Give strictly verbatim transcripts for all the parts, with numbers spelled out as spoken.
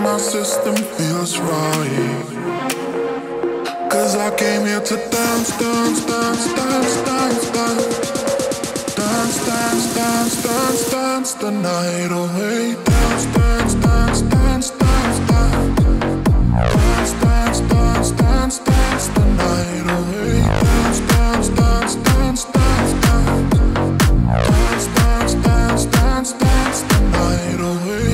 my system feels right. Cause I came here to dance, dance, dance, dance, dance, dance. Dance, dance, dance, dance, dance the night away. Dance, dance, dance, dance, dance, dance. Dance, dance, dance, dance, dance the night away. Dance, dance, dance, dance, dance, dance. Dance, dance, dance, dance, dance the night away.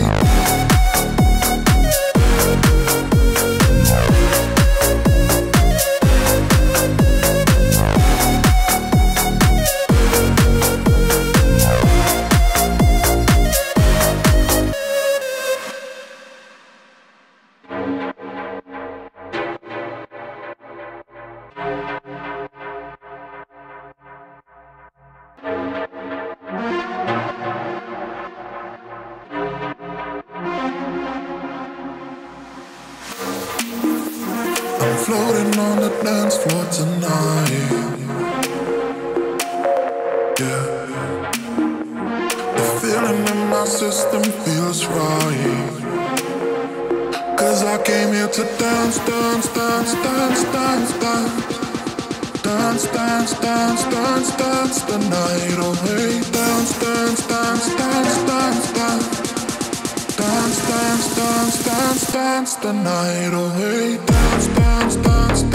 I'm floating on the dance floor tonight. Yeah, the feeling in my system feels right. Cause I came here to dance, dance, dance, dance, dance, dance. Dance, dance, dance, dance, dance the night away. Dance, dance, dance, dance, dance, dance. Dance, dance, dance, dance, dance the night away. Dance, dance, dance, dance.